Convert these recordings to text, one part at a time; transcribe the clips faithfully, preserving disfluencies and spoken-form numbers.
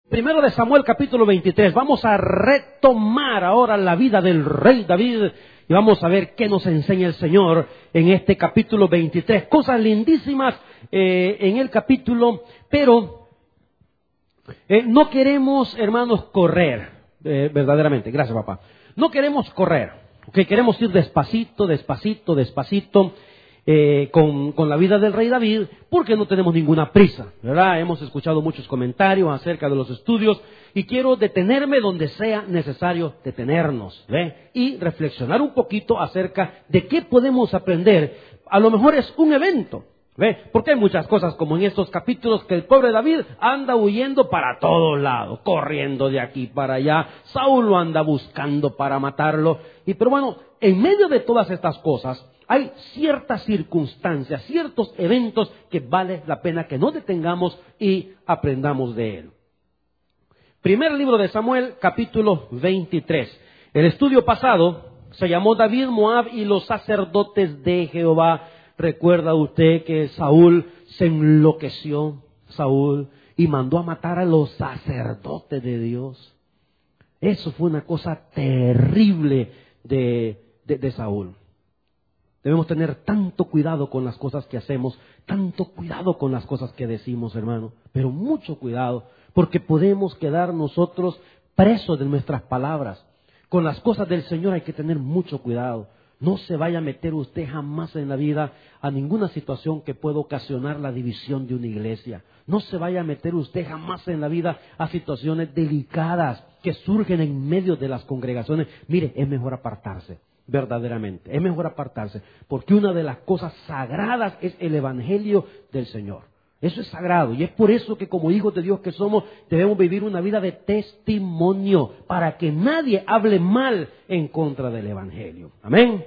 Primero de Samuel capítulo veintitrés. Vamos a retomar ahora la vida del rey David y vamos a ver qué nos enseña el Señor en este capítulo veintitrés. Cosas lindísimas eh, en el capítulo, pero eh, no queremos, hermanos, correr, eh, verdaderamente. Gracias, papá. No queremos correr, ¿okay? Queremos ir despacito, despacito, despacito. Eh, con, con la vida del rey David, porque no tenemos ninguna prisa, ¿verdad? Hemos escuchado muchos comentarios acerca de los estudios y quiero detenerme donde sea necesario detenernos, ¿ve? Y reflexionar un poquito acerca de qué podemos aprender. A lo mejor es un evento, ¿ve? Porque hay muchas cosas como en estos capítulos que el pobre David anda huyendo para todos lados, corriendo de aquí para allá. Saúl lo anda buscando para matarlo. Y pero bueno, en medio de todas estas cosas, hay ciertas circunstancias, ciertos eventos que vale la pena que nos detengamos y aprendamos de él. Primer libro de Samuel, capítulo veintitrés. El estudio pasado se llamó David, Moab y los sacerdotes de Jehová. ¿Recuerda usted que Saúl se enloqueció, Saúl, y mandó a matar a los sacerdotes de Dios? Eso fue una cosa terrible de, de, de Saúl. Debemos tener tanto cuidado con las cosas que hacemos, tanto cuidado con las cosas que decimos, hermano, pero mucho cuidado, porque podemos quedar nosotros presos de nuestras palabras. Con las cosas del Señor hay que tener mucho cuidado. No se vaya a meter usted jamás en la vida a ninguna situación que pueda ocasionar la división de una iglesia. No se vaya a meter usted jamás en la vida a situaciones delicadas que surgen en medio de las congregaciones. Mire, es mejor apartarse. Verdaderamente, es mejor apartarse, porque una de las cosas sagradas es el Evangelio del Señor. Eso es sagrado y es por eso que como hijos de Dios que somos debemos vivir una vida de testimonio para que nadie hable mal en contra del Evangelio. Amén.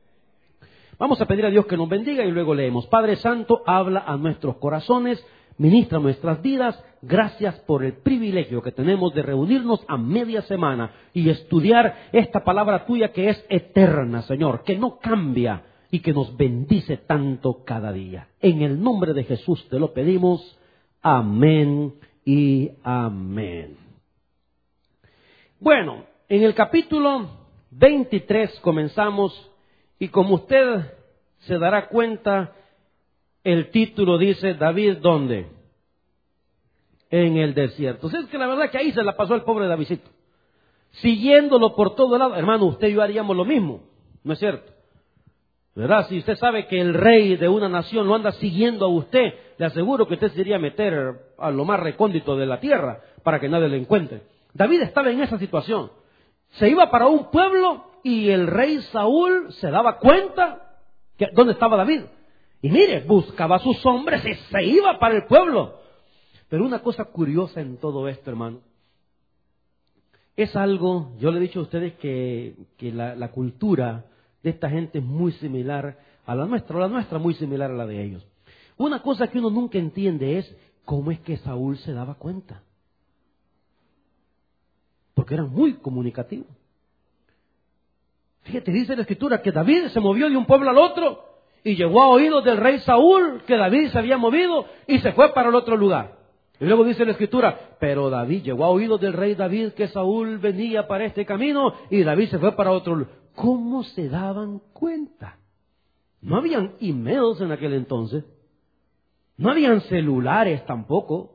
Vamos a pedir a Dios que nos bendiga y luego leemos. Padre Santo, habla a nuestros corazones, ministra nuestras vidas. Gracias por el privilegio que tenemos de reunirnos a media semana y estudiar esta palabra tuya que es eterna, Señor, que no cambia y que nos bendice tanto cada día. En el nombre de Jesús te lo pedimos. Amén y amén. Bueno, en el capítulo veintitrés comenzamos y como usted se dará cuenta, el título dice David, ¿dónde? En el desierto. O sea, es que la verdad que ahí se la pasó el pobre Davidcito. Siguiéndolo por todo lado. Hermano, usted y yo haríamos lo mismo. ¿No es cierto? ¿Verdad? Si usted sabe que el rey de una nación lo anda siguiendo a usted, le aseguro que usted se iría a meter a lo más recóndito de la tierra para que nadie le encuentre. David estaba en esa situación. Se iba para un pueblo y el rey Saúl se daba cuenta que dónde estaba David. Y mire, buscaba a sus hombres y se iba para el pueblo. Pero una cosa curiosa en todo esto, hermano, es algo, yo le he dicho a ustedes que, que la, la cultura de esta gente es muy similar a la nuestra, o la nuestra muy similar a la de ellos. Una cosa que uno nunca entiende es cómo es que Saúl se daba cuenta. Porque eran muy comunicativos. Fíjate, dice la Escritura que David se movió de un pueblo al otro y llegó a oídos del rey Saúl que David se había movido y se fue para el otro lugar. Y luego dice la Escritura, pero David llegó a oídos del rey David que Saúl venía para este camino y David se fue para otro lugar. ¿Cómo se daban cuenta? No habían emails en aquel entonces. No habían celulares tampoco.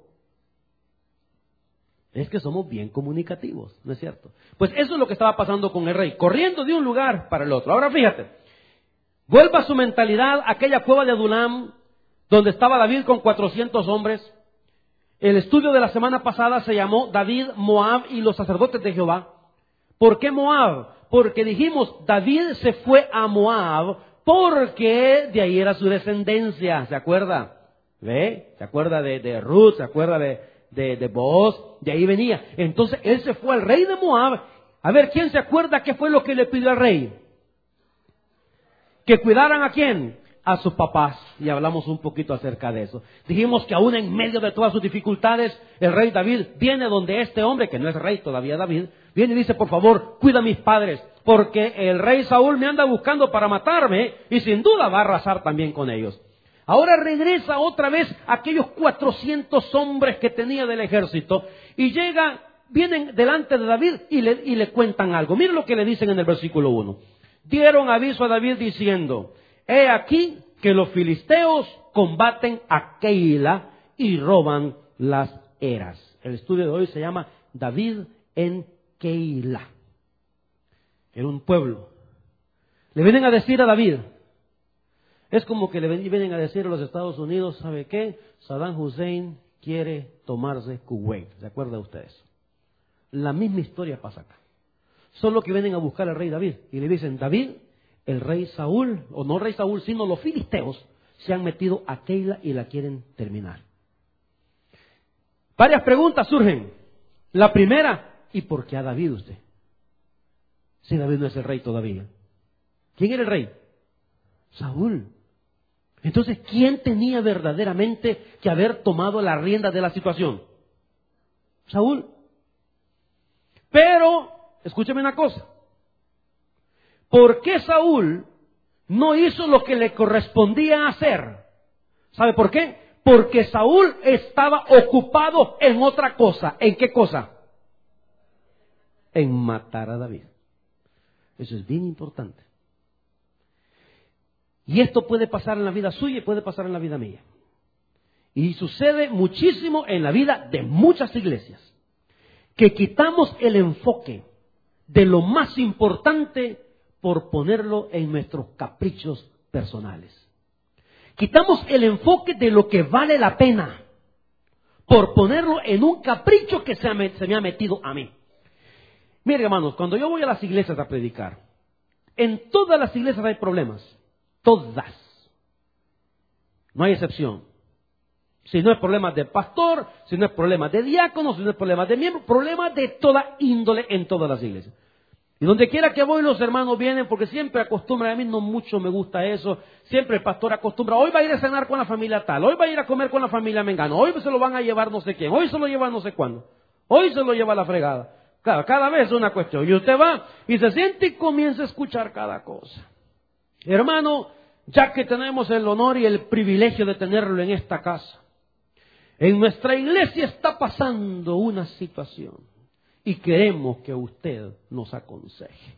Es que somos bien comunicativos, ¿no es cierto? Pues eso es lo que estaba pasando con el rey, corriendo de un lugar para el otro. Ahora fíjate, vuelva su mentalidad a aquella cueva de Adulam, donde estaba David con cuatrocientos hombres. El estudio de la semana pasada se llamó David, Moab y los sacerdotes de Jehová. ¿Por qué Moab? Porque dijimos, David se fue a Moab porque de ahí era su descendencia, ¿se acuerda? ¿Ve? ¿Se acuerda de, de Ruth? ¿Se acuerda de, de, de Booz? De ahí venía. Entonces él se fue al rey de Moab. A ver, ¿quién se acuerda qué fue lo que le pidió al rey? ¿Que cuidaran a quién? A sus papás, y hablamos un poquito acerca de eso. Dijimos que aún en medio de todas sus dificultades, el rey David viene donde este hombre, que no es rey todavía David, viene y dice, por favor, cuida a mis padres, porque el rey Saúl me anda buscando para matarme, y sin duda va a arrasar también con ellos. Ahora regresa otra vez a aquellos cuatrocientos hombres que tenía del ejército, y llegan, vienen delante de David y le, y le cuentan algo. Miren lo que le dicen en el versículo uno. Dieron aviso a David diciendo, he aquí que los filisteos combaten a Keila y roban las eras. El estudio de hoy se llama David en Keila. Era un pueblo. Le vienen a decir a David, es como que le vienen a decir a los Estados Unidos, ¿sabe qué? Saddam Hussein quiere tomarse Kuwait. ¿Se acuerdan ustedes? La misma historia pasa acá. Solo que vienen a buscar al rey David y le dicen, David, el rey Saúl, o no el rey Saúl, sino los filisteos, se han metido a Keila y la quieren terminar. Varias preguntas surgen. La primera, ¿y por qué a David usted? Si David no es el rey todavía. ¿Quién era el rey? Saúl. Entonces, ¿quién tenía verdaderamente que haber tomado la rienda de la situación? Saúl. Pero, escúcheme una cosa. ¿Por qué Saúl no hizo lo que le correspondía hacer? ¿Sabe por qué? Porque Saúl estaba ocupado en otra cosa. ¿En qué cosa? En matar a David. Eso es bien importante. Y esto puede pasar en la vida suya y puede pasar en la vida mía. Y sucede muchísimo en la vida de muchas iglesias. Que quitamos el enfoque de lo más importante por ponerlo en nuestros caprichos personales. Quitamos el enfoque de lo que vale la pena por ponerlo en un capricho que se me, se me ha metido a mí. Miren, hermanos, cuando yo voy a las iglesias a predicar, en todas las iglesias hay problemas. Todas. No hay excepción. Si no es problema de pastor, si no es problema de diácono, si no es problema de miembro, problemas de toda índole en todas las iglesias. Y donde quiera que voy, los hermanos vienen porque siempre acostumbran, a mí no mucho me gusta eso, siempre el pastor acostumbra, hoy va a ir a cenar con la familia tal, hoy va a ir a comer con la familia mengano, hoy se lo van a llevar no sé quién, hoy se lo lleva no sé cuándo, hoy se lo lleva a la fregada. Cada, cada vez es una cuestión. Y usted va y se siente y comienza a escuchar cada cosa. Hermano, ya que tenemos el honor y el privilegio de tenerlo en esta casa, en nuestra iglesia está pasando una situación y queremos que usted nos aconseje.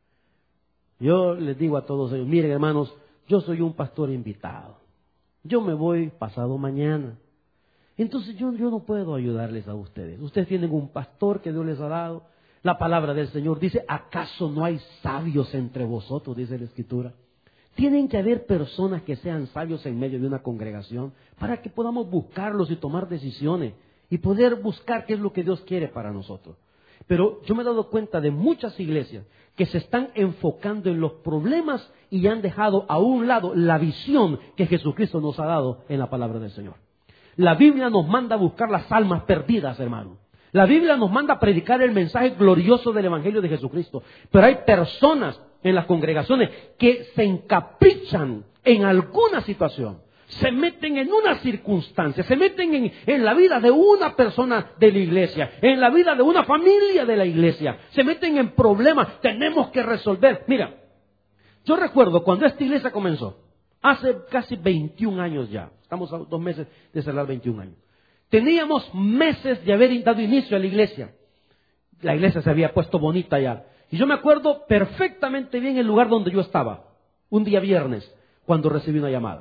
Yo les digo a todos ellos, miren hermanos, yo soy un pastor invitado. Yo me voy pasado mañana. Entonces yo, yo no puedo ayudarles a ustedes. Ustedes tienen un pastor que Dios les ha dado. La palabra del Señor dice, ¿acaso no hay sabios entre vosotros? Dice la Escritura. Tienen que haber personas que sean sabios en medio de una congregación para que podamos buscarlos y tomar decisiones y poder buscar qué es lo que Dios quiere para nosotros. Pero yo me he dado cuenta de muchas iglesias que se están enfocando en los problemas y han dejado a un lado la visión que Jesucristo nos ha dado en la palabra del Señor. La Biblia nos manda a buscar las almas perdidas, hermano. La Biblia nos manda a predicar el mensaje glorioso del Evangelio de Jesucristo. Pero hay personas en las congregaciones que se encaprichan en alguna situación, se meten en una circunstancia, se meten en, en la vida de una persona de la iglesia, en la vida de una familia de la iglesia, se meten en problemas, tenemos que resolver. Mira, yo recuerdo cuando esta iglesia comenzó, hace casi veintiún años ya, estamos a dos meses de cerrar veintiún años, teníamos meses de haber dado inicio a la iglesia, la iglesia se había puesto bonita ya. Y yo me acuerdo perfectamente bien el lugar donde yo estaba, un día viernes, cuando recibí una llamada.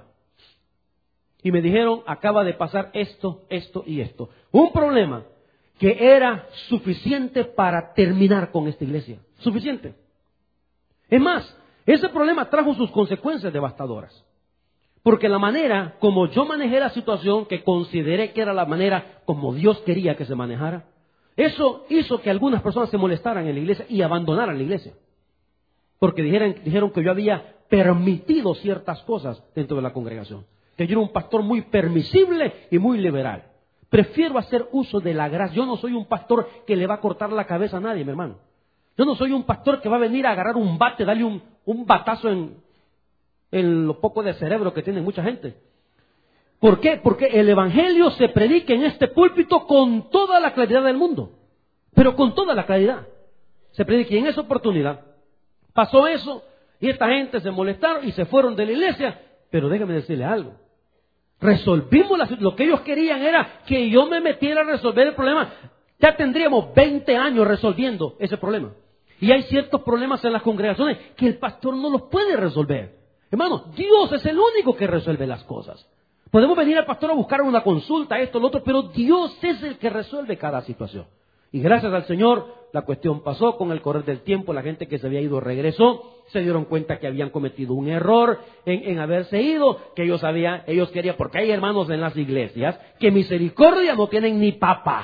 Y me dijeron, acaba de pasar esto, esto y esto. Un problema que era suficiente para terminar con esta iglesia. Suficiente. Es más, ese problema trajo sus consecuencias devastadoras. Porque la manera como yo manejé la situación, que consideré que era la manera como Dios quería que se manejara, eso hizo que algunas personas se molestaran en la iglesia y abandonaran la iglesia. Porque dijeron, dijeron que yo había permitido ciertas cosas dentro de la congregación. Que yo era un pastor muy permisible y muy liberal. Prefiero hacer uso de la gracia. Yo no soy un pastor que le va a cortar la cabeza a nadie, mi hermano. Yo no soy un pastor que va a venir a agarrar un bate, darle un, un batazo en, en lo poco de cerebro que tiene mucha gente. ¿Por qué? Porque el Evangelio se predica en este púlpito con toda la claridad del mundo. Pero con toda la claridad. Se predica y en esa oportunidad pasó eso y esta gente se molestaron y se fueron de la iglesia. Pero déjame decirle algo. Resolvimos la, lo que ellos querían era que yo me metiera a resolver el problema. Ya tendríamos veinte años resolviendo ese problema. Y hay ciertos problemas en las congregaciones que el pastor no los puede resolver. Hermano, Dios es el único que resuelve las cosas. Podemos venir al pastor a buscar una consulta, esto, lo otro, pero Dios es el que resuelve cada situación. Y gracias al Señor, la cuestión pasó. Con el correr del tiempo, la gente que se había ido regresó, se dieron cuenta que habían cometido un error en, en haberse ido, que ellos habían, ellos querían, porque hay hermanos en las iglesias que misericordia no tienen ni papá.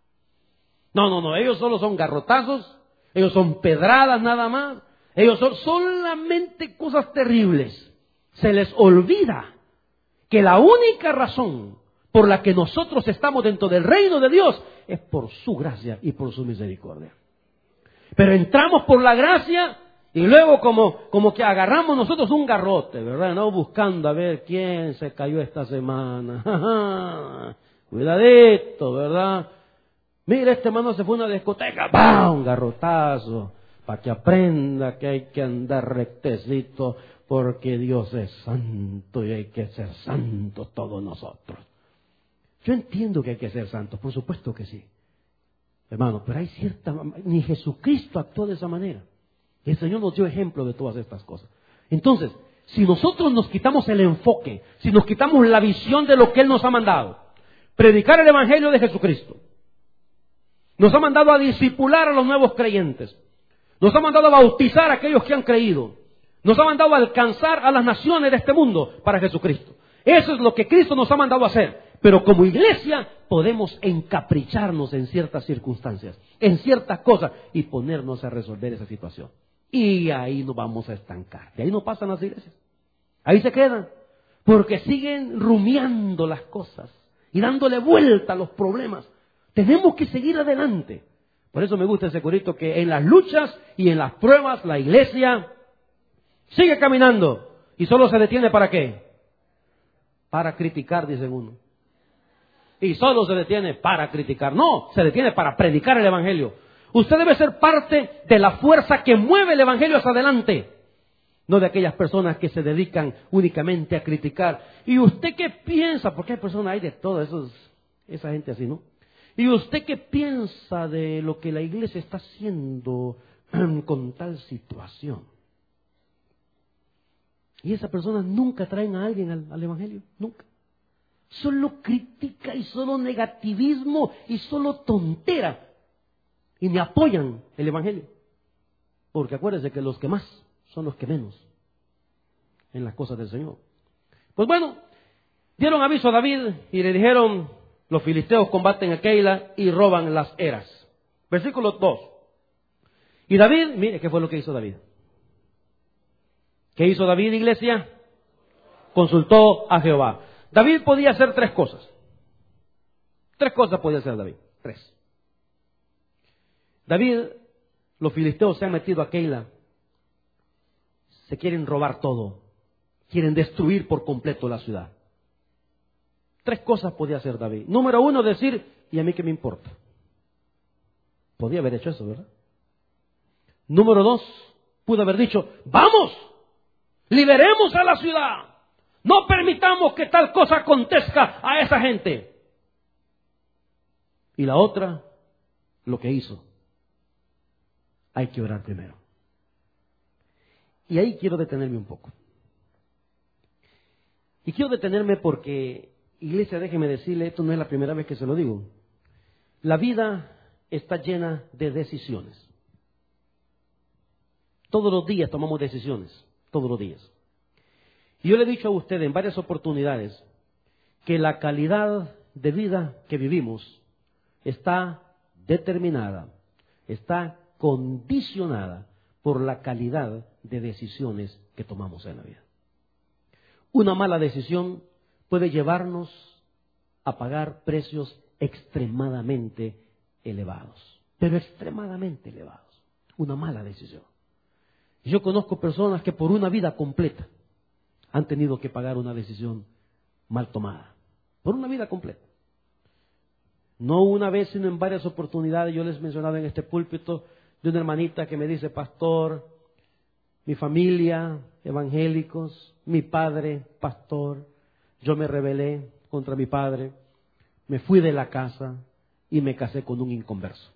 No, no, no, ellos solo son garrotazos, ellos son pedradas nada más, ellos son solamente cosas terribles. Se les olvida que la única razón por la que nosotros estamos dentro del reino de Dios es por su gracia y por su misericordia. Pero entramos por la gracia y luego como, como que agarramos nosotros un garrote, ¿verdad? No buscando a ver quién se cayó esta semana. Cuidadito, ¿verdad? Mira, este hermano se fue a una discoteca, ¡pam! Un garrotazo, para que aprenda que hay que andar rectecito, porque Dios es santo y hay que ser santos todos nosotros. Yo entiendo que hay que ser santos, por supuesto que sí. Hermano, pero hay cierta... Ni Jesucristo actuó de esa manera. El Señor nos dio ejemplo de todas estas cosas. Entonces, si nosotros nos quitamos el enfoque, si nos quitamos la visión de lo que Él nos ha mandado, predicar el Evangelio de Jesucristo, nos ha mandado a discipular a los nuevos creyentes, nos ha mandado a bautizar a aquellos que han creído, nos ha mandado a alcanzar a las naciones de este mundo para Jesucristo. Eso es lo que Cristo nos ha mandado a hacer. Pero como iglesia podemos encapricharnos en ciertas circunstancias, en ciertas cosas, y ponernos a resolver esa situación. Y ahí nos vamos a estancar. Y ahí no pasan las iglesias. Ahí se quedan. Porque siguen rumiando las cosas y dándole vuelta a los problemas. Tenemos que seguir adelante. Por eso me gusta ese corito que en las luchas y en las pruebas la iglesia sigue caminando. ¿Y solo se detiene para qué? Para criticar, dice uno. Y solo se detiene para criticar. No, se detiene para predicar el Evangelio. Usted debe ser parte de la fuerza que mueve el Evangelio hacia adelante. No de aquellas personas que se dedican únicamente a criticar. ¿Y usted qué piensa? Porque hay personas, hay de todo, esos, esa gente así, ¿no? ¿Y usted qué piensa de lo que la iglesia está haciendo con tal situación? Y esas personas nunca traen a alguien al, al Evangelio, nunca. Solo crítica y solo negativismo y solo tontera. Y ni apoyan el Evangelio. Porque acuérdense que los que más son los que menos en las cosas del Señor. Pues bueno, dieron aviso a David y le dijeron: los filisteos combaten a Keila y roban las eras. Versículo dos. Y David, mire qué fue lo que hizo David. ¿Qué hizo David, iglesia? Consultó a Jehová. David podía hacer tres cosas. Tres cosas podía hacer David. Tres. David, los filisteos se han metido a Keila. Se quieren robar todo. Quieren destruir por completo la ciudad. Tres cosas podía hacer David. Número uno, decir: ¿y a mí qué me importa? Podía haber hecho eso, ¿verdad? Número dos, pudo haber dicho: ¡vamos! ¡Liberemos a la ciudad! No permitamos que tal cosa acontezca a esa gente. Y la otra, lo que hizo: hay que orar primero. Y ahí quiero detenerme un poco. Y quiero detenerme porque, iglesia, déjeme decirle, esto no es la primera vez que se lo digo. La vida está llena de decisiones. Todos los días tomamos decisiones, todos los días. Y yo le he dicho a usted en varias oportunidades que la calidad de vida que vivimos está determinada, está condicionada por la calidad de decisiones que tomamos en la vida. Una mala decisión puede llevarnos a pagar precios extremadamente elevados, pero extremadamente elevados. Una mala decisión. Yo conozco personas que por una vida completa han tenido que pagar una decisión mal tomada. Por una vida completa. No una vez, sino en varias oportunidades. Yo les mencionaba en este púlpito de una hermanita que me dice: pastor, mi familia, evangélicos, mi padre, pastor, yo me rebelé contra mi padre, me fui de la casa, y me casé con un inconverso.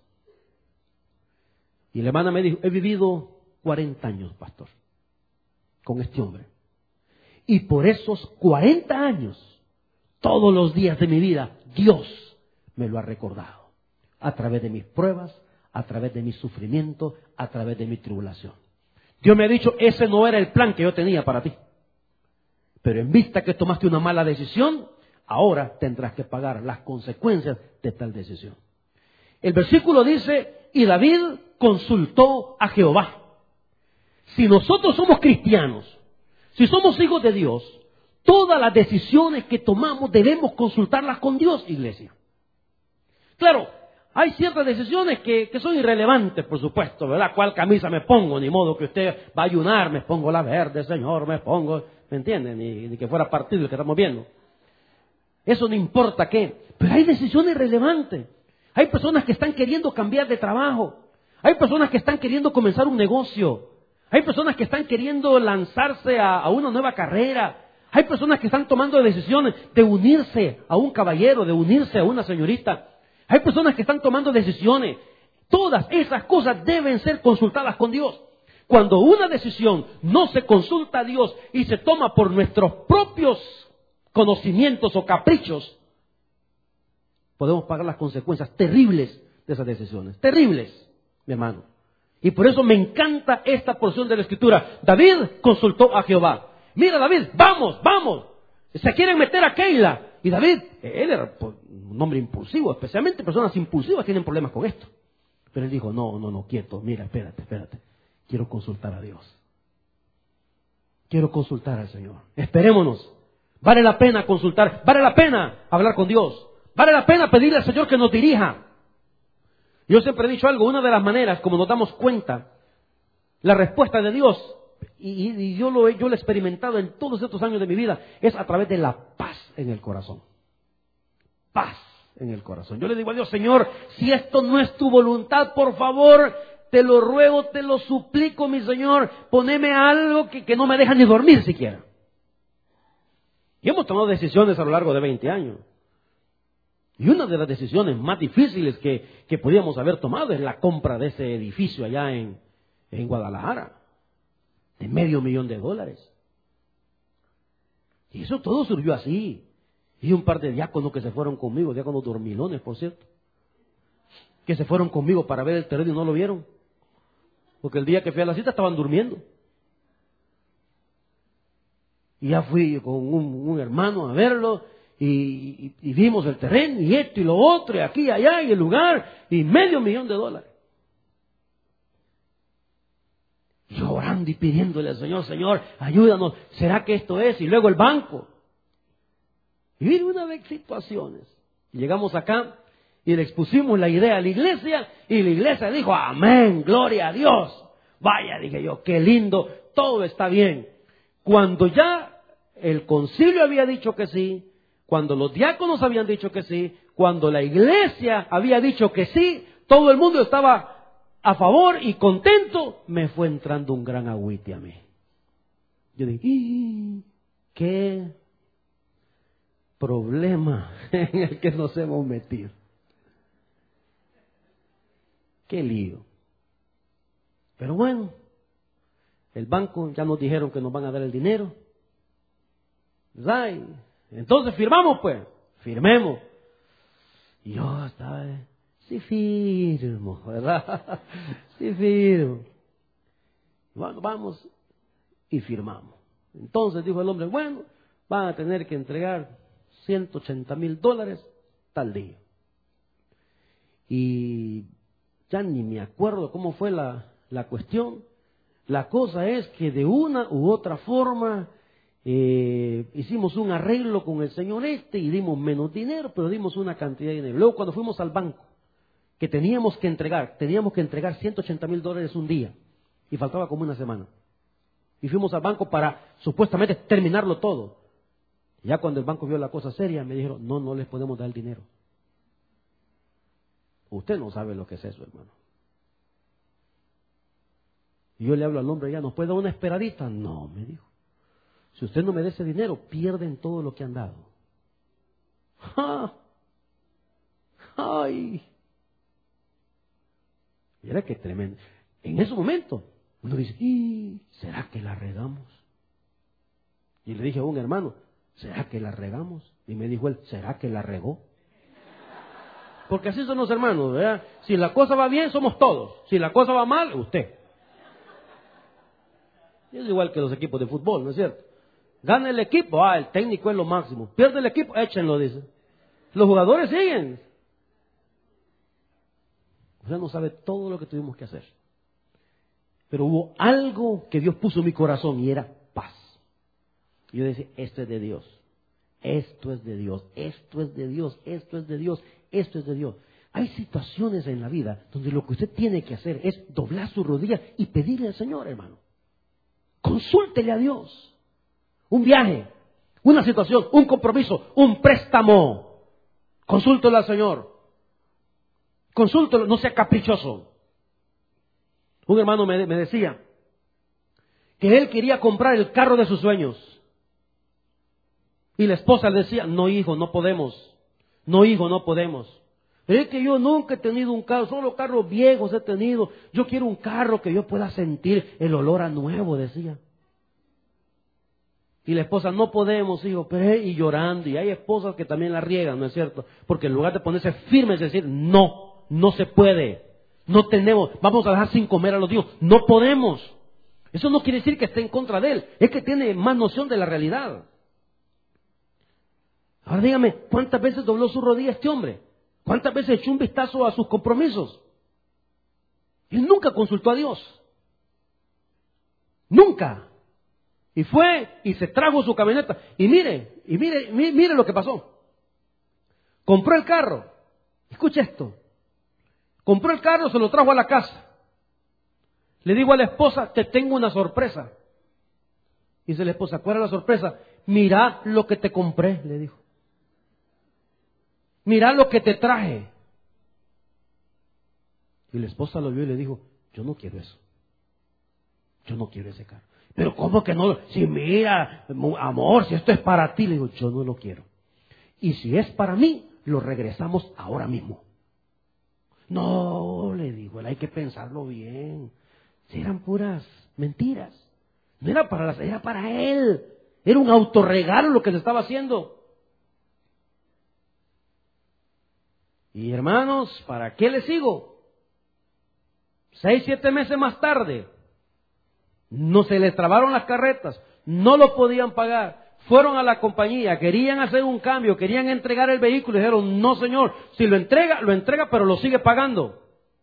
Y la hermana me dijo, he vivido cuarenta años, pastor, con este hombre. Y por esos cuarenta años, todos los días de mi vida, Dios me lo ha recordado. A través de mis pruebas, a través de mi sufrimiento, a través de mi tribulación. Dios me ha dicho, ese no era el plan que yo tenía para ti. Pero en vista que tomaste una mala decisión, ahora tendrás que pagar las consecuencias de tal decisión. El versículo dice, y David consultó a Jehová. Si nosotros somos cristianos, si somos hijos de Dios, todas las decisiones que tomamos debemos consultarlas con Dios, iglesia. Claro, hay ciertas decisiones que, que son irrelevantes, por supuesto, ¿verdad? ¿Cuál camisa me pongo? Ni modo que usted va a ayunar, me pongo la verde, Señor, me pongo, ¿me entienden? Ni, ni que fuera partido el que estamos viendo. Eso no importa qué, pero hay decisiones relevantes. Hay personas que están queriendo cambiar de trabajo. Hay personas que están queriendo comenzar un negocio. Hay personas que están queriendo lanzarse a, a una nueva carrera. Hay personas que están tomando decisiones de unirse a un caballero, de unirse a una señorita. Hay personas que están tomando decisiones. Todas esas cosas deben ser consultadas con Dios. Cuando una decisión no se consulta a Dios y se toma por nuestros propios conocimientos o caprichos, podemos pagar las consecuencias terribles de esas decisiones. Terribles, mi hermano. Y por eso me encanta esta porción de la Escritura. David consultó a Jehová. Mira, David, vamos, vamos. Se quieren meter a Keila. Y David, él era un hombre impulsivo, especialmente personas impulsivas tienen problemas con esto. Pero él dijo, no, no, no, quieto, mira, espérate, espérate. Quiero consultar a Dios. Quiero consultar al Señor. Esperémonos. Vale la pena consultar, vale la pena hablar con Dios. Vale la pena pedirle al Señor que nos dirija. Yo siempre he dicho algo, una de las maneras como nos damos cuenta la respuesta de Dios, y, y yo, lo he, yo lo he experimentado en todos estos años de mi vida, es a través de la paz en el corazón. Paz en el corazón. Yo le digo a Dios, Señor, si esto no es tu voluntad, por favor, te lo ruego, te lo suplico, mi Señor, poneme algo que, que no me deja ni dormir siquiera. Y hemos tomado decisiones a lo largo de veinte años. Y una de las decisiones más difíciles que, que podíamos haber tomado es la compra de ese edificio allá en, en Guadalajara, de medio millón de dólares. Y eso todo surgió así. Y un par de diáconos que se fueron conmigo, diáconos dormilones, por cierto, que se fueron conmigo para ver el terreno y no lo vieron. Porque el día que fui a la cita estaban durmiendo. Y ya fui con un, un hermano a verlo. Y, y, y vimos el terreno y esto y lo otro y aquí y allá y el lugar y medio millón de dólares. Y orando y pidiéndole al Señor, Señor, ayúdanos, ¿será que esto es? Y luego el banco. Y vino una de situaciones. Y llegamos acá y le expusimos la idea a la iglesia y la iglesia dijo, amén, gloria a Dios. Vaya, dije yo, qué lindo, todo está bien. Cuando ya el concilio había dicho que sí, cuando los diáconos habían dicho que sí, cuando la iglesia había dicho que sí, todo el mundo estaba a favor y contento, me fue entrando un gran agüite a mí. Yo dije, ¿qué problema en el que nos hemos metido? Qué lío. Pero bueno, el banco ya nos dijeron que nos van a dar el dinero. ¿Verdad? Entonces firmamos pues, firmemos. Y yo estaba, sí firmo, ¿verdad? Sí firmo. Bueno, vamos y firmamos. Entonces dijo el hombre, bueno, van a tener que entregar ciento ochenta mil dólares tal día. Y ya ni me acuerdo cómo fue la, la cuestión. La cosa es que de una u otra forma Eh, hicimos un arreglo con el señor este y dimos menos dinero, pero dimos una cantidad de dinero. Luego cuando fuimos al banco, que teníamos que entregar, teníamos que entregar ciento ochenta mil dólares un día y faltaba como una semana. Y fuimos al banco para supuestamente terminarlo todo. Ya cuando el banco vio la cosa seria, me dijeron, no, no les podemos dar el dinero. Usted no sabe lo que es eso, hermano. Y yo le hablo al hombre, ya, ¿nos puede dar una esperadita? No, me dijo. Si usted no me da ese dinero, pierden todo lo que han dado. ¡Ja! ¡Ay! Mira qué tremendo. En ese momento, uno dice, ¿y será que la regamos? Y le dije a un hermano, ¿será que la regamos? Y me dijo él, ¿será que la regó? Porque así son los hermanos, ¿verdad? Si la cosa va bien, somos todos. Si la cosa va mal, usted. Y es igual que los equipos de fútbol, ¿no es cierto? Gana el equipo, ah, el técnico es lo máximo. Pierde el equipo, échenlo, dice. Los jugadores siguen. Usted no sabe todo lo que tuvimos que hacer. Pero hubo algo que Dios puso en mi corazón y era paz. Y yo decía, esto es de Dios. Esto es de Dios. Esto es de Dios. Esto es de Dios. Esto es de Dios. Hay situaciones en la vida donde lo que usted tiene que hacer es doblar sus rodillas y pedirle al Señor, hermano. Consúltele a Dios. Un viaje, una situación, un compromiso, un préstamo. Consúltelo al Señor. Consúltelo, no sea caprichoso. Un hermano me, me decía que él quería comprar el carro de sus sueños. Y la esposa le decía, no hijo, no podemos. No hijo, no podemos. Es que yo nunca he tenido un carro, solo carros viejos he tenido. Yo quiero un carro que yo pueda sentir el olor a nuevo, decía. Y la esposa, no podemos, hijo, pero y llorando. Y hay esposas que también la riegan, ¿no es cierto? Porque en lugar de ponerse firmes y decir, no, no se puede. No tenemos, vamos a dejar sin comer a los hijos. No podemos. Eso no quiere decir que esté en contra de él. Es que tiene más noción de la realidad. Ahora dígame, ¿cuántas veces dobló su rodilla este hombre? ¿Cuántas veces echó un vistazo a sus compromisos? Él nunca consultó a Dios. Nunca. Y fue y se trajo su camioneta. Y mire, y mire, mire, mire lo que pasó. Compró el carro. Escuche esto. Compró el carro, se lo trajo a la casa. Le digo a la esposa, te tengo una sorpresa. Dice la esposa, ¿cuál es la sorpresa? Mirá lo que te compré, le dijo. Mirá lo que te traje. Y la esposa lo vio y le dijo, yo no quiero eso. Yo no quiero ese carro. Pero ¿cómo que no? Si mira, amor, si esto es para ti, le digo, yo no lo quiero. Y si es para mí, lo regresamos ahora mismo. No, le digo, hay que pensarlo bien. Si eran puras mentiras. No era para las, era para él. Era un autorregalo lo que se estaba haciendo. Y hermanos, ¿para qué le sigo? Seis, siete meses más tarde, no se les trabaron las carretas, no lo podían pagar. Fueron a la compañía, querían hacer un cambio, querían entregar el vehículo y dijeron, no señor, si lo entrega, lo entrega, pero lo sigue pagando.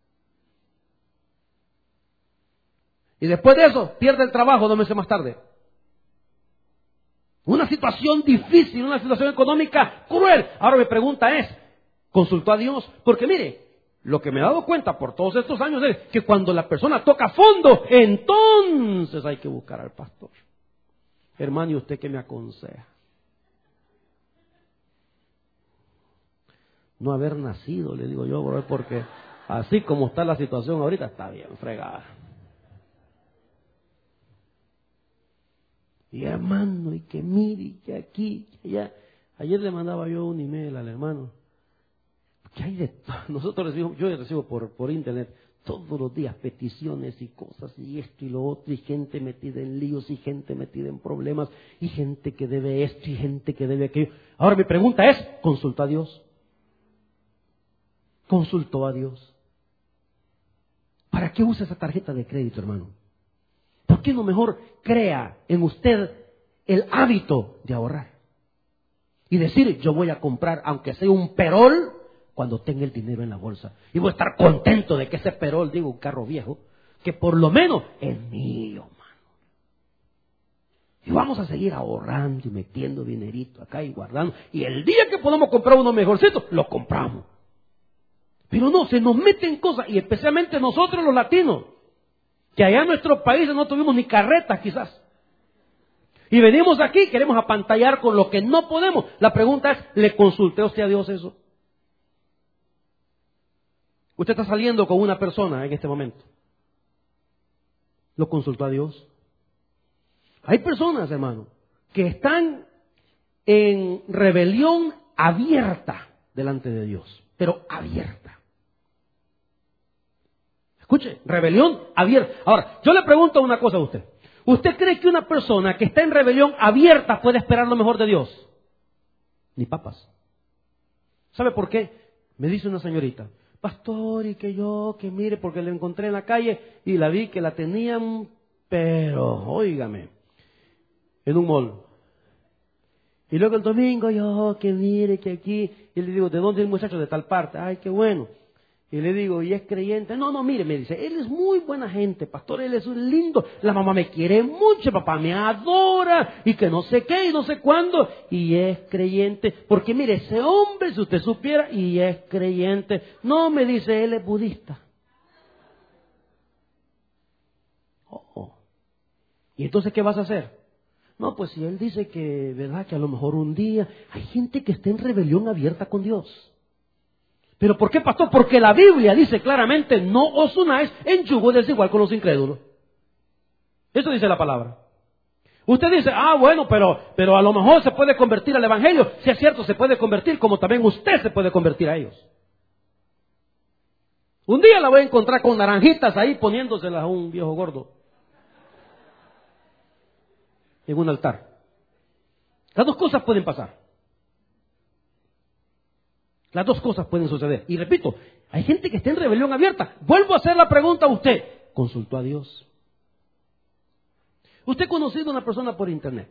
Y después de eso, pierde el trabajo dos meses más tarde. Una situación difícil, una situación económica cruel. Ahora mi pregunta es, ¿consultó a Dios? Porque mire, lo que me he dado cuenta por todos estos años es que cuando la persona toca fondo, entonces hay que buscar al pastor. Hermano, ¿y usted qué me aconseja? No haber nacido, le digo yo, bro, porque así como está la situación ahorita, está bien fregada. Y hermano, y que mire, y que aquí, que allá. Ayer le mandaba yo un email al hermano. Que hay de todo. Nosotros recibimos, yo recibo por, por internet todos los días peticiones y cosas y esto y lo otro, y gente metida en líos y gente metida en problemas y gente que debe esto y gente que debe aquello. Ahora mi pregunta es, ¿consultó a Dios? ¿Consultó a Dios? ¿Para qué usa esa tarjeta de crédito, hermano? ¿Por qué no mejor crea en usted el hábito de ahorrar? Y decir, yo voy a comprar, aunque sea un perol, cuando tenga el dinero en la bolsa. Y voy a estar contento de que ese perol, digo, un carro viejo, que por lo menos es mío, mano. Y vamos a seguir ahorrando y metiendo dinerito acá y guardando. Y el día que podamos comprar uno mejorcito, lo compramos. Pero no, se nos meten cosas, y especialmente nosotros los latinos, que allá en nuestros países no tuvimos ni carretas quizás. Y venimos aquí y queremos apantallar con lo que no podemos. La pregunta es, ¿le consulté usted a Dios eso? Usted está saliendo con una persona en este momento. ¿Lo consultó a Dios? Hay personas, hermano, que están en rebelión abierta delante de Dios. pero abierta. Escuche, rebelión abierta. Ahora, yo le pregunto una cosa a usted. ¿Usted cree que una persona que está en rebelión abierta puede esperar lo mejor de Dios? Ni papas. ¿Sabe por qué? Me dice una señorita, pastor, y que yo, que mire, porque la encontré en la calle y la vi que la tenían, pero, óigame, en un mall. Y luego el domingo yo, que mire, que aquí, y le digo, ¿de dónde es el muchacho? De tal parte. Ay, qué bueno. Y le digo, ¿y es creyente? No, no, mire, me dice, él es muy buena gente, pastor, él es un lindo, la mamá me quiere mucho, papá me adora, y que no sé qué, y no sé cuándo, y es creyente, porque mire, ese hombre, si usted supiera, y es creyente. No, me dice, él es budista. Oh. ¿Y entonces qué vas a hacer? No, pues si él dice que, verdad, que a lo mejor un día, hay gente que está en rebelión abierta con Dios. ¿Pero por qué, pastor? Porque la Biblia dice claramente, no os unáis en yugo desigual con los incrédulos. Eso dice la palabra. Usted dice, ah, bueno, pero, pero a lo mejor se puede convertir al Evangelio. Si es cierto, se puede convertir, como también usted se puede convertir a ellos. Un día la voy a encontrar con naranjitas ahí poniéndoselas a un viejo gordo en un altar. Las dos cosas pueden pasar. Las dos cosas pueden suceder. Y repito, hay gente que está en rebelión abierta. Vuelvo a hacer la pregunta a usted. ¿Consultó a Dios? ¿Usted ha conocido a una persona por internet?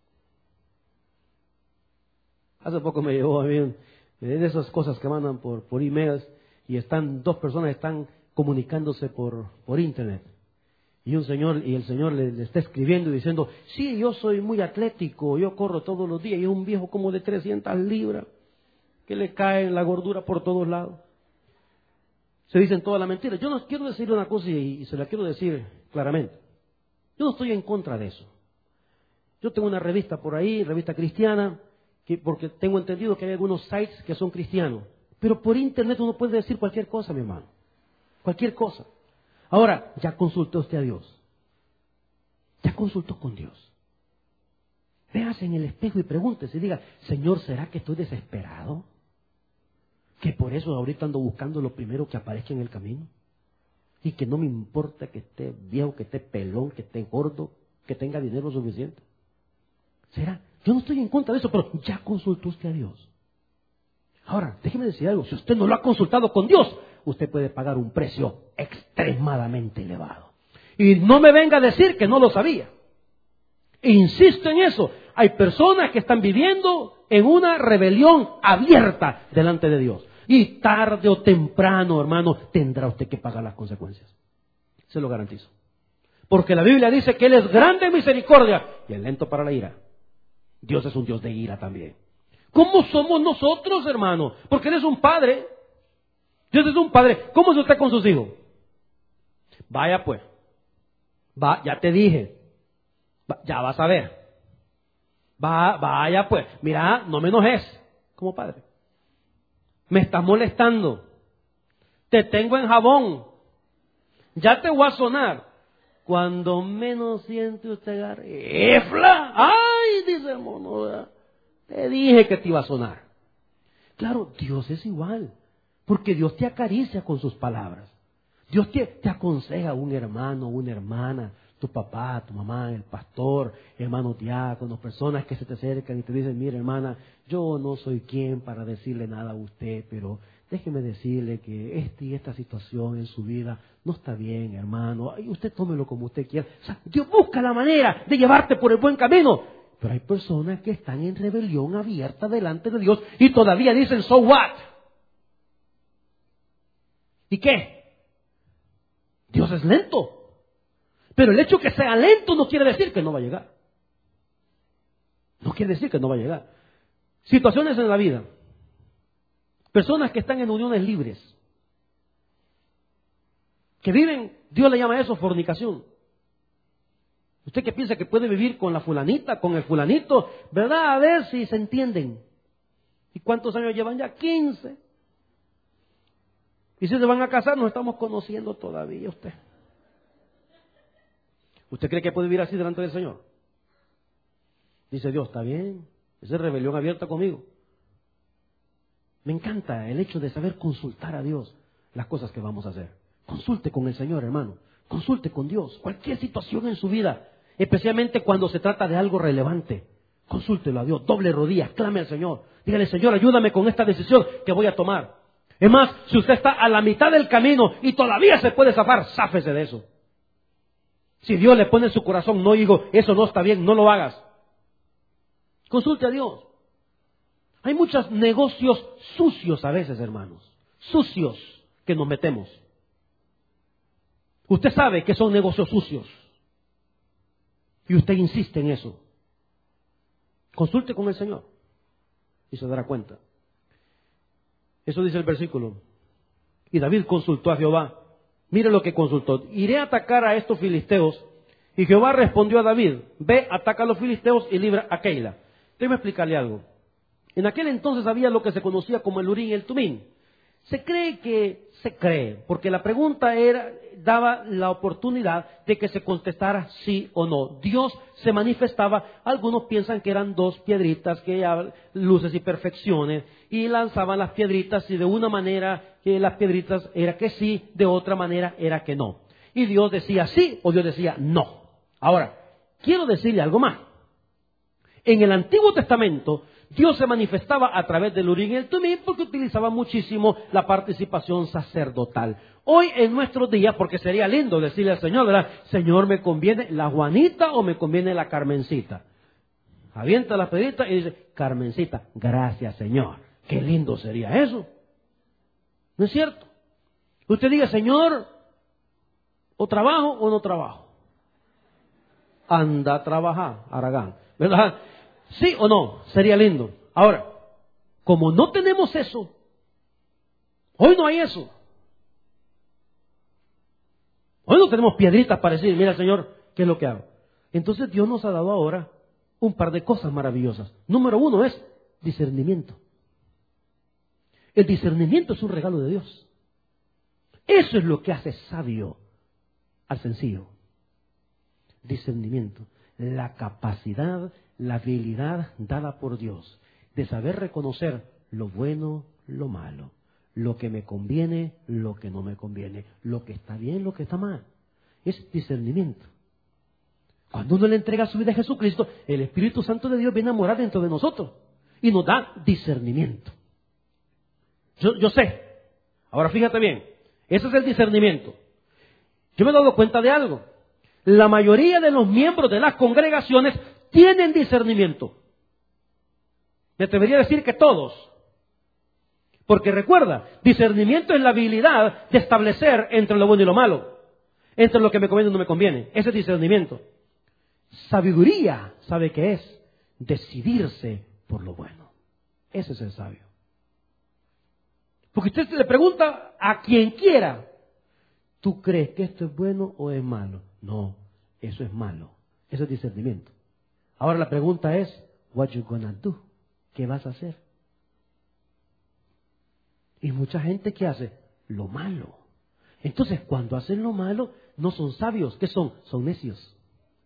Hace poco me llegó a mí de esas cosas que mandan por, por emails y están, dos personas están comunicándose por, por internet. Y un señor, y el señor le, le está escribiendo y diciendo, sí, yo soy muy atlético, yo corro todos los días, y es un viejo como de trescientas libras. Que le cae la gordura por todos lados. Se dicen toda la mentira. Yo no quiero decirle una cosa y, y se la quiero decir claramente. Yo no estoy en contra de eso. Yo tengo una revista por ahí, revista cristiana, que, porque tengo entendido que hay algunos sites que son cristianos. Pero por internet uno puede decir cualquier cosa, mi hermano. Cualquier cosa. Ahora, ya consultó usted a Dios. Ya consultó con Dios. Véase en el espejo y pregúntese y diga, Señor, ¿será que estoy desesperado? Que por eso ahorita ando buscando lo primero que aparezca en el camino. Y que no me importa que esté viejo, que esté pelón, que esté gordo, que tenga dinero suficiente. ¿Será? Yo no estoy en contra de eso, pero ya consultó usted a Dios. Ahora, déjeme decir algo. Si usted no lo ha consultado con Dios, usted puede pagar un precio extremadamente elevado. Y no me venga a decir que no lo sabía. Insisto en eso. Hay personas que están viviendo en una rebelión abierta delante de Dios. Y tarde o temprano, hermano, tendrá usted que pagar las consecuencias. Se lo garantizo. Porque la Biblia dice que Él es grande en misericordia y es lento para la ira. Dios es un Dios de ira también. ¿Cómo somos nosotros, hermano? Porque Él es un padre. Dios es un padre. ¿Cómo es usted con sus hijos? Vaya pues. Va, ya te dije. Va, ya vas a ver. Va, vaya pues. Mira, no me enojes como padre. Me estás molestando. Te tengo en jabón. Ya te voy a sonar. Cuando menos siente usted garefla. ¡Ay! Dice el mono, ¿verdad? Te dije que te iba a sonar. Claro, Dios es igual. Porque Dios te acaricia con sus palabras. Dios te, te aconseja a un hermano, una hermana, tu papá, tu mamá, el pastor, hermanos diáconos, personas que se te acercan y te dicen, mire hermana, yo no soy quien para decirle nada a usted, pero déjeme decirle que esta y esta situación en su vida no está bien, hermano. Y usted tómelo como usted quiera. O sea, Dios busca la manera de llevarte por el buen camino. Pero hay personas que están en rebelión abierta delante de Dios y todavía dicen, so what? ¿Y qué? Dios es lento. Pero el hecho que sea lento no quiere decir que no va a llegar. No quiere decir que no va a llegar. Situaciones en la vida. Personas que están en uniones libres. Que viven, Dios le llama a eso fornicación. Usted que piensa que puede vivir con la fulanita, con el fulanito, ¿verdad? A ver si se entienden. ¿Y cuántos años llevan ya? quince. Y si se van a casar, nos estamos conociendo todavía usted. ¿Usted cree que puede vivir así delante del Señor? Dice Dios, está bien, esa es rebelión abierta conmigo. Me encanta el hecho de saber consultar a Dios las cosas que vamos a hacer. Consulte con el Señor, hermano. Consulte con Dios. Cualquier situación en su vida, especialmente cuando se trata de algo relevante, consúltelo a Dios. Doble rodillas, clame al Señor. Dígale, Señor, ayúdame con esta decisión que voy a tomar. Es más, si usted está a la mitad del camino y todavía se puede zafar, záfese de eso. Si Dios le pone en su corazón, no digo, eso no está bien, no lo hagas. Consulte a Dios. Hay muchos negocios sucios a veces, hermanos. Sucios que nos metemos. Usted sabe que son negocios sucios. Y usted insiste en eso. Consulte con el Señor. Y se dará cuenta. Eso dice el versículo. Y David consultó a Jehová. Mire lo que consultó. Iré a atacar a estos filisteos. Y Jehová respondió a David. Ve, ataca a los filisteos y libra a Keila. Déjeme explicarle algo. En aquel entonces había lo que se conocía como el Urim y el Tumim. Se cree que, se cree, porque la pregunta era, daba la oportunidad de que se contestara sí o no. Dios se manifestaba, algunos piensan que eran dos piedritas, que luces y perfecciones, y lanzaban las piedritas, y de una manera que las piedritas era que sí, de otra manera era que no. Y Dios decía sí o Dios decía no. Ahora, quiero decirle algo más. En el Antiguo Testamento, Dios se manifestaba a través del Urim y el Tumim porque utilizaba muchísimo la participación sacerdotal. Hoy en nuestros días, porque sería lindo decirle al Señor, ¿verdad? Señor, ¿me conviene la Juanita o me conviene la Carmencita? Avienta la pedita y dice, Carmencita, gracias Señor. Qué lindo sería eso. ¿No es cierto? Usted diga, Señor, o trabajo o no trabajo. Anda a trabajar, Aragán, ¿verdad? ¿Sí o no? Sería lindo. Ahora, como no tenemos eso, hoy no hay eso. Hoy no tenemos piedritas para decir, mira Señor, ¿qué es lo que hago? Entonces Dios nos ha dado ahora un par de cosas maravillosas. Número uno es discernimiento. El discernimiento es un regalo de Dios. Eso es lo que hace sabio al sencillo. Discernimiento. La capacidad, la habilidad dada por Dios de saber reconocer lo bueno, lo malo, lo que me conviene, lo que no me conviene, lo que está bien, lo que está mal. Es discernimiento. Cuando uno le entrega su vida a Jesucristo, el Espíritu Santo de Dios viene a morar dentro de nosotros y nos da discernimiento. Yo, yo sé. Ahora fíjate bien, ese es el discernimiento. Yo me he dado cuenta de algo. La mayoría de los miembros de las congregaciones tienen discernimiento. Me atrevería a decir que todos. Porque recuerda, discernimiento es la habilidad de establecer entre lo bueno y lo malo. Entre lo que me conviene y no me conviene. Ese es discernimiento. Sabiduría, ¿sabe qué es? Decidirse por lo bueno. Ese es el sabio. Porque usted le pregunta a quien quiera, ¿tú crees que esto es bueno o es malo? No, eso es malo. Eso es discernimiento. Ahora la pregunta es, what you gonna do? ¿Qué vas a hacer? Y mucha gente que hace lo malo. Entonces, cuando hacen lo malo, no son sabios. ¿Qué son? Son necios.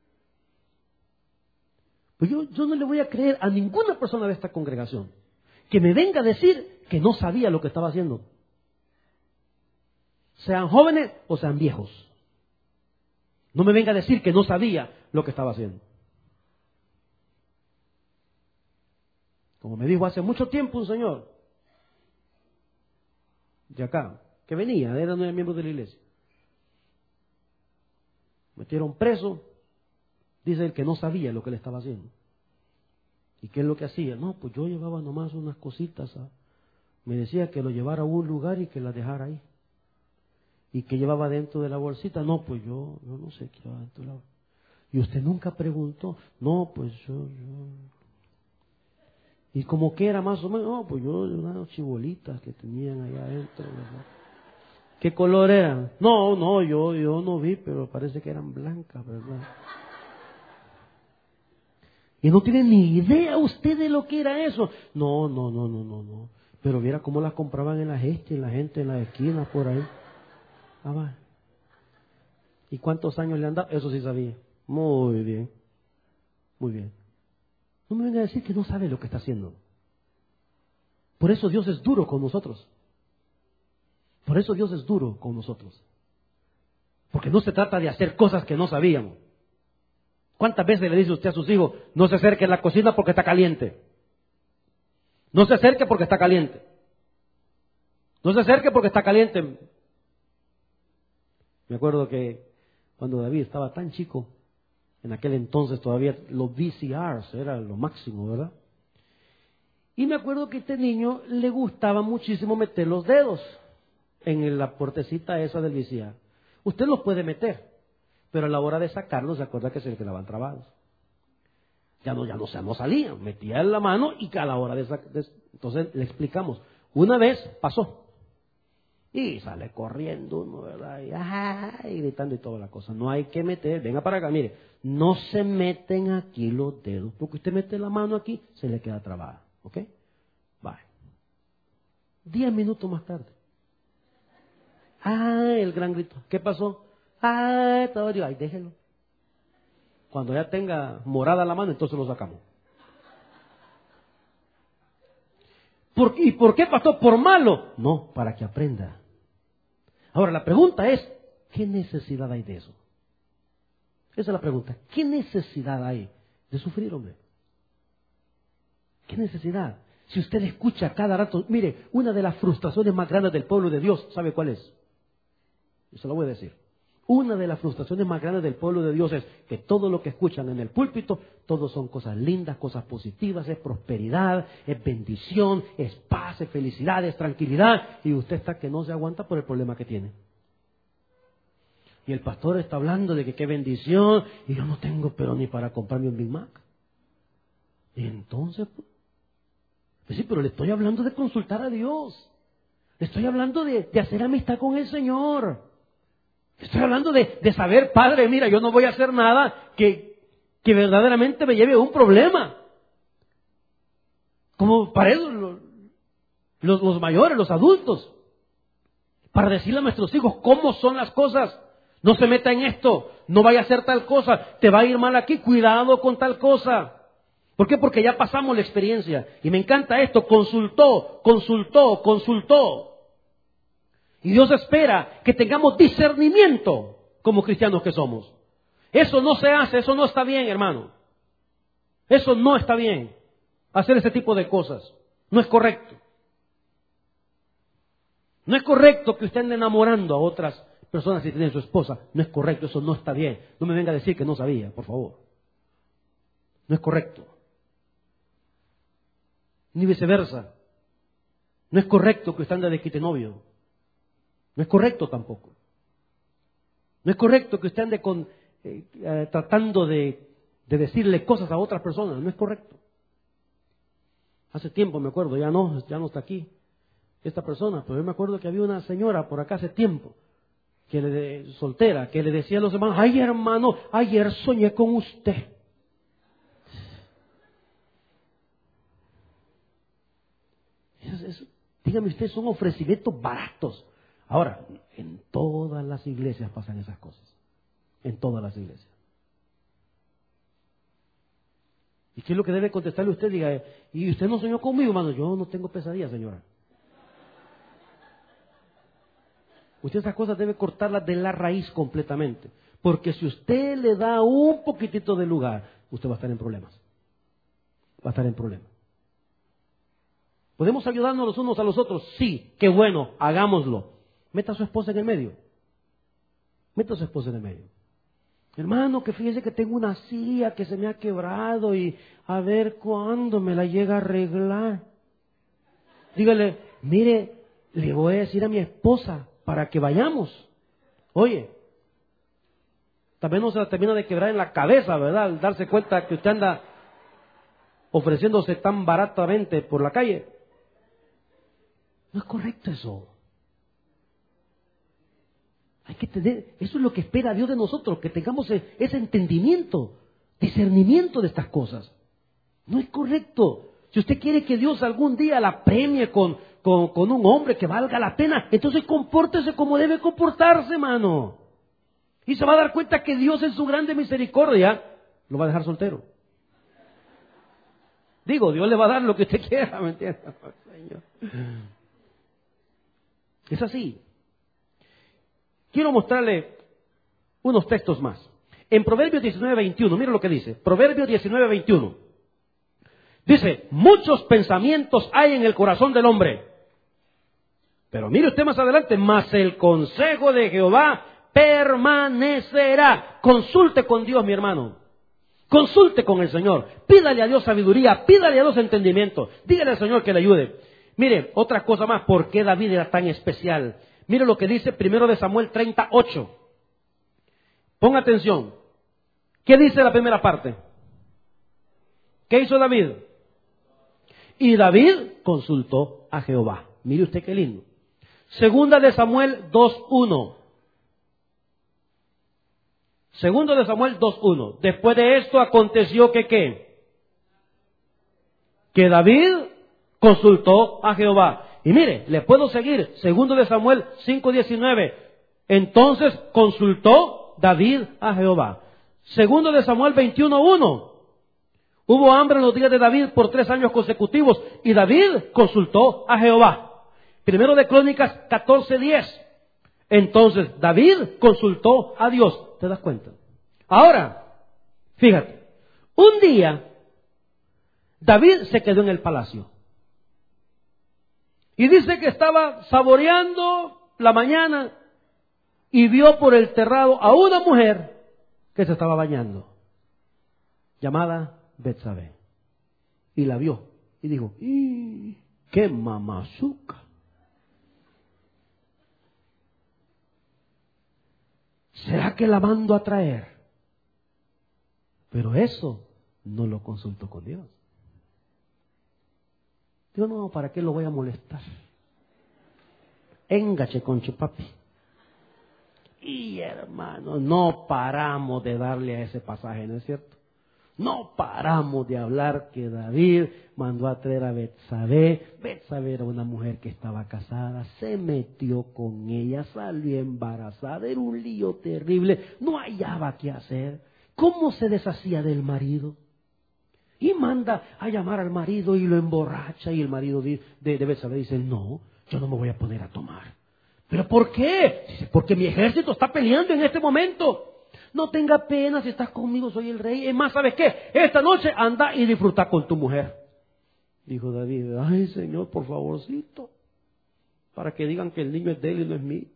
Pues yo, yo no le voy a creer a ninguna persona de esta congregación que me venga a decir que no sabía lo que estaba haciendo. Sean jóvenes o sean viejos. No me venga a decir que no sabía lo que estaba haciendo. Como me dijo hace mucho tiempo un señor de acá, que venía, era uno de los miembros de la iglesia. Metieron preso, dice él que no sabía lo que le estaba haciendo. ¿Y qué es lo que hacía? No, pues yo llevaba nomás unas cositas. ¿Ah? Me decía que lo llevara a un lugar y que la dejara ahí. ¿Y qué llevaba dentro de la bolsita? No, pues yo, yo no sé qué llevaba dentro de la bolsita. Y usted nunca preguntó, no, pues yo, yo. Y como que era más o menos, no, pues yo, unas chibolitas que tenían allá adentro, ¿verdad? ¿Qué color eran? No, no, yo, yo no vi, pero parece que eran blancas, ¿verdad? Y no tiene ni idea usted de lo que era eso. No, no, no, no, no, no. Pero viera cómo las compraban en la gente, en la gente, en las esquinas, por ahí. Ah, va. ¿Y cuántos años le han dado? Eso sí sabía. Muy bien. Muy bien. No me venga a decir que no sabe lo que está haciendo. Por eso Dios es duro con nosotros. Por eso Dios es duro con nosotros. Porque no se trata de hacer cosas que no sabíamos. ¿Cuántas veces le dice usted a sus hijos, no se acerque a la cocina porque está caliente? No se acerque porque está caliente. No se acerque porque está caliente. Me acuerdo que cuando David estaba tan chico, en aquel entonces todavía los V C Rs era lo máximo, ¿verdad? Y me acuerdo que a este niño le gustaba muchísimo meter los dedos en la puertecita esa del V C R. Usted los puede meter, pero a la hora de sacarlos se acuerda que se le quedaban trabados. Ya no, ya no, no salían, metía la mano y a la hora de sacar. Entonces le explicamos. Una vez pasó. Y sale corriendo uno, ¿verdad? Y, ¡ah! Y gritando y toda la cosa. No hay que meter, venga para acá, mire, no se meten aquí los dedos, porque usted mete la mano aquí, se le queda trabada. ¿Ok? Vale. Diez minutos más tarde. ¡Ah! El gran grito. ¿Qué pasó? ¡Ah! Todo yo, ¡ay, déjelo! Cuando ya tenga morada la mano, entonces lo sacamos. ¿Por, ¿Y por qué pasó? ¿Por malo? No, para que aprenda. Ahora, la pregunta es, ¿qué necesidad hay de eso? Esa es la pregunta. ¿Qué necesidad hay de sufrir, hombre? ¿Qué necesidad? Si usted escucha cada rato, mire, una de las frustraciones más grandes del pueblo de Dios, ¿sabe cuál es? Yo se lo voy a decir. Una de las frustraciones más grandes del pueblo de Dios es que todo lo que escuchan en el púlpito, todo son cosas lindas, cosas positivas, es prosperidad, es bendición, es paz, es felicidad, es tranquilidad, y usted está que no se aguanta por el problema que tiene. Y el pastor está hablando de que qué bendición, y yo no tengo pero ni para comprarme un Big Mac. Y entonces, pues, pues sí, pero le estoy hablando de consultar a Dios. Le estoy hablando de, de hacer amistad con el Señor. Estoy hablando de, de saber, Padre, mira, yo no voy a hacer nada que, que verdaderamente me lleve a un problema. Como para eso los, los, los mayores, los adultos. Para decirle a nuestros hijos cómo son las cosas. No se meta en esto, no vaya a hacer tal cosa, te va a ir mal aquí, cuidado con tal cosa. ¿Por qué? Porque ya pasamos la experiencia. Y me encanta esto, consultó, consultó, consultó. Y Dios espera que tengamos discernimiento como cristianos que somos. Eso no se hace, eso no está bien, hermano. Eso no está bien. Hacer ese tipo de cosas. No es correcto. No es correcto que usted ande enamorando a otras personas si tiene su esposa. No es correcto, eso no está bien. No me venga a decir que no sabía, por favor. No es correcto. Ni viceversa. No es correcto que usted ande de quitenovio. No es correcto tampoco. No es correcto que usted ande con, eh, eh, tratando de, de decirle cosas a otras personas. No es correcto. Hace tiempo me acuerdo, ya no, ya no está aquí esta persona, pero yo me acuerdo que había una señora por acá hace tiempo, que le, soltera, que le decía a los hermanos, ay hermano, ayer soñé con usted. Eso, eso, dígame usted, son ofrecimientos baratos. Ahora, en todas las iglesias pasan esas cosas. En todas las iglesias. ¿Y qué es lo que debe contestarle usted? Diga, ¿y usted no soñó conmigo, hermano? Yo no tengo pesadilla, señora. Usted esas cosas debe cortarlas de la raíz completamente. Porque si usted le da un poquitito de lugar, usted va a estar en problemas. Va a estar en problemas. ¿Podemos ayudarnos los unos a los otros? Sí, qué bueno, hagámoslo. Meta a su esposa en el medio. Meta a su esposa en el medio. Hermano, que fíjese que tengo una silla que se me ha quebrado y a ver cuándo me la llega a arreglar. Dígale, mire, le voy a decir a mi esposa para que vayamos. Oye, también no se la termina de quebrar en la cabeza, ¿verdad? Al darse cuenta que usted anda ofreciéndose tan baratamente por la calle. No es correcto eso. Hay que tener, eso es lo que espera Dios de nosotros, que tengamos ese entendimiento, discernimiento de estas cosas. No es correcto. Si usted quiere que Dios algún día la premie con, con, con un hombre que valga la pena, entonces compórtese como debe comportarse, hermano. Y se va a dar cuenta que Dios en su grande misericordia lo va a dejar soltero. Digo, Dios le va a dar lo que usted quiera, ¿me entiende? Señor. Es así. Quiero mostrarle unos textos más. En Proverbios diecinueve veintiuno, mire lo que dice. Proverbios diecinueve veintiuno. Dice, muchos pensamientos hay en el corazón del hombre. Pero mire usted más adelante, mas el consejo de Jehová permanecerá. Consulte con Dios, mi hermano. Consulte con el Señor. Pídale a Dios sabiduría, pídale a Dios entendimiento. Dígale al Señor que le ayude. Mire, otra cosa más, ¿por qué David era tan especial? Mire lo que dice primero de Samuel treinta y ocho. Ponga atención. ¿Qué dice la primera parte? ¿Qué hizo David? Y David consultó a Jehová. Mire usted qué lindo. Segunda de Samuel dos uno. Segundo de Samuel dos uno. Después de esto aconteció que ¿qué? Que David consultó a Jehová. Y mire, le puedo seguir. Segundo de Samuel cinco diecinueve. Entonces consultó David a Jehová. Segundo de Samuel veintiuno uno. Hubo hambre en los días de David por tres años consecutivos y David consultó a Jehová. Primero de Crónicas catorce diez. Entonces David consultó a Dios. ¿Te das cuenta? Ahora, fíjate, un día David se quedó en el palacio. Y dice que estaba saboreando la mañana y vio por el terrado a una mujer que se estaba bañando, llamada Betsabé. Y la vio y dijo, ¡y qué mamazuca! ¿Será que la mando a traer? Pero eso no lo consultó con Dios. Digo, no, ¿para qué lo voy a molestar? Engache con chupapi. Y hermano, no paramos de darle a ese pasaje, ¿no es cierto? No paramos de hablar que David mandó a traer a Betsabé. Betsabé era una mujer que estaba casada, se metió con ella, salió embarazada, era un lío terrible, no hallaba qué hacer. ¿Cómo se deshacía del marido? Y manda a llamar al marido y lo emborracha, y el marido de, de, de Betsabé dice, no, yo no me voy a poner a tomar. ¿Pero por qué? Dice, porque mi ejército está peleando en este momento. No tenga pena, si estás conmigo soy el rey. Es más, ¿sabes qué? Esta noche anda y disfruta con tu mujer. Dijo David, ay Señor, por favorcito, para que digan que el niño es de él y no es mío.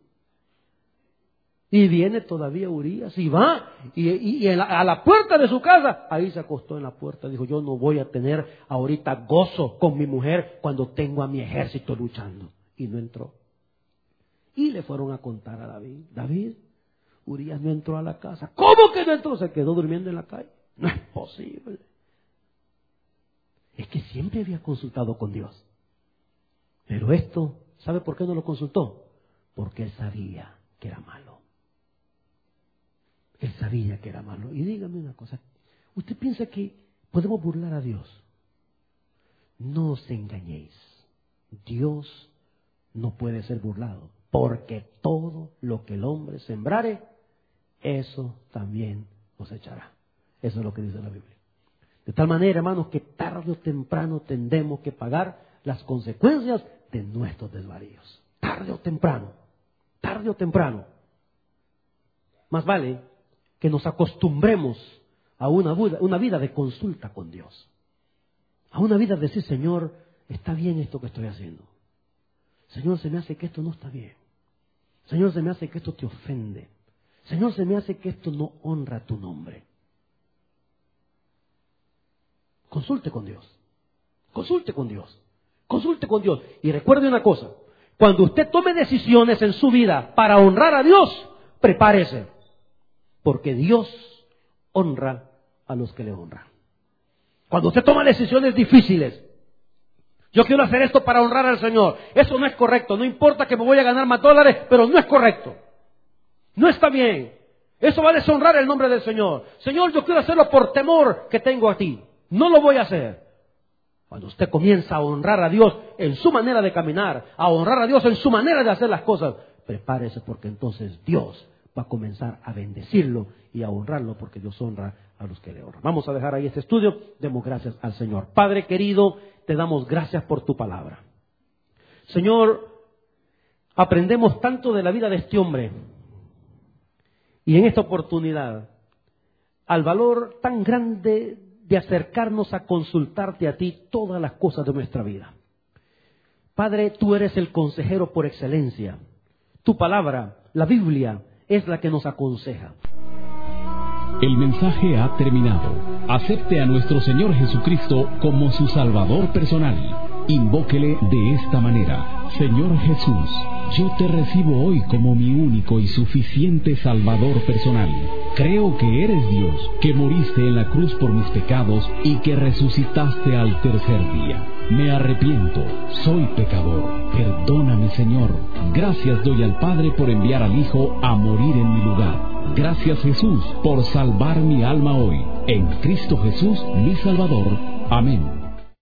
Y viene todavía Urías y va y, y, y en la, a la puerta de su casa, ahí se acostó en la puerta. Dijo, yo no voy a tener ahorita gozo con mi mujer cuando tengo a mi ejército luchando. Y no entró. Y le fueron a contar a David, David, Urías no entró a la casa. ¿Cómo que no entró? Se quedó durmiendo en la calle. No es posible. Es que siempre había consultado con Dios. Pero esto, ¿sabe por qué no lo consultó? Porque él sabía que era malo. Él sabía que era malo. Y dígame una cosa, ¿usted piensa que podemos burlar a Dios? No os engañéis. Dios no puede ser burlado. Porque todo lo que el hombre sembrare, eso también cosechará. Eso es lo que dice la Biblia. De tal manera, hermanos, que tarde o temprano tendremos que pagar las consecuencias de nuestros desvaríos. Tarde o temprano. Tarde o temprano. Más vale que nos acostumbremos a una vida, una vida de consulta con Dios. A una vida de decir, Señor, está bien esto que estoy haciendo. Señor, se me hace que esto no está bien. Señor, se me hace que esto te ofende. Señor, se me hace que esto no honra tu nombre. Consulte con Dios. Consulte con Dios. Consulte con Dios. Y recuerde una cosa. Cuando usted tome decisiones en su vida para honrar a Dios, prepárese. Porque Dios honra a los que le honran. Cuando usted toma decisiones difíciles, yo quiero hacer esto para honrar al Señor. Eso no es correcto. No importa que me voy a ganar más dólares, pero no es correcto. No está bien. Eso va a deshonrar el nombre del Señor. Señor, yo quiero hacerlo por temor que tengo a ti. No lo voy a hacer. Cuando usted comienza a honrar a Dios en su manera de caminar, a honrar a Dios en su manera de hacer las cosas, prepárese porque entonces Dios va a comenzar a bendecirlo y a honrarlo, porque Dios honra a los que le honran. Vamos a dejar ahí este estudio. Demos gracias al Señor. Padre querido, te damos gracias por tu palabra. Señor, aprendemos tanto de la vida de este hombre, y en esta oportunidad, al valor tan grande de acercarnos a consultarte a ti todas las cosas de nuestra vida. Padre, tú eres el consejero por excelencia. Tu palabra, la Biblia, es la que nos aconseja. El mensaje ha terminado. Acepte a nuestro Señor Jesucristo como su Salvador personal. Invóquele de esta manera: Señor Jesús, yo te recibo hoy como mi único y suficiente Salvador personal. Creo que eres Dios, que moriste en la cruz por mis pecados y que resucitaste al tercer día. Me arrepiento, soy pecador. Perdóname, Señor. Gracias doy al Padre por enviar al Hijo a morir en mi lugar. Gracias, Jesús, por salvar mi alma hoy. En Cristo Jesús, mi Salvador. Amén.